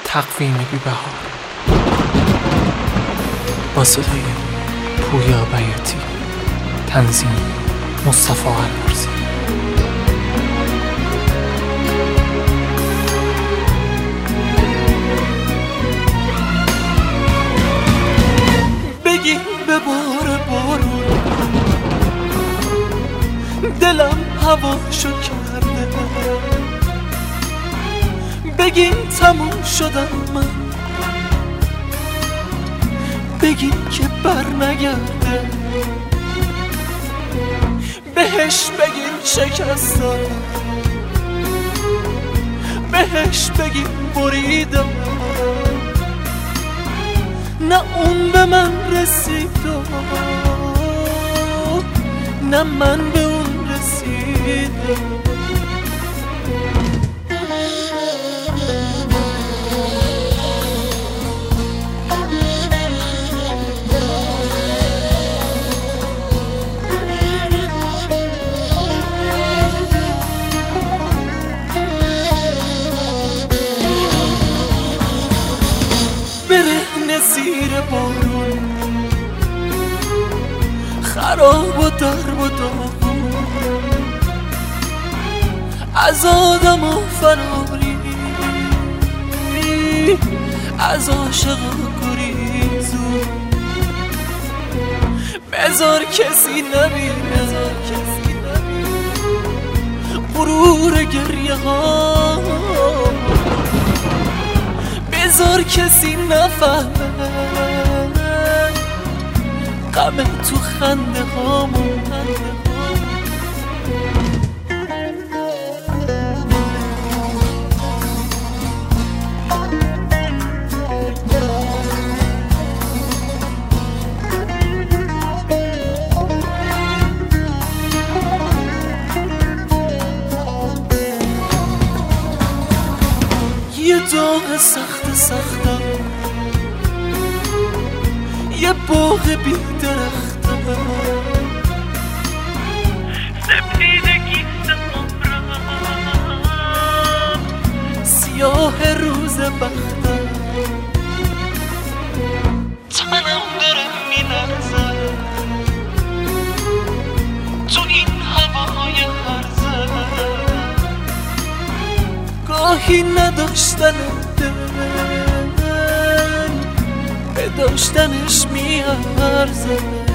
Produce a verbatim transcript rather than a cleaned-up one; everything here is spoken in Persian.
تقویم بی بهار با صدای پویا بیاتی، تنظیم مصطفی المرسی. بگی به بار بارون دلم هواشو کرده، بگین تموم شدم من، بگین که بر نگرده، بهش بگین شکستم، بهش بگین بریدم، نه اون به من رسید نه من به اون رسیدم. زیر بارون خراب و درب و داغون، از آدم و فراری، از عاشق و گریزون، بذار کسی نبینه غرور گریه ها، بذار کسی نفهمه غم تو خنده هامون. یه داغ سخت سختم، یه باغ بی درختم، سپیدگیست عمرم، سیاه روز بختم، تنم داره میلرزه تو این هوای هرزه، گاهی نداشتن دل به داشتنش میارزه.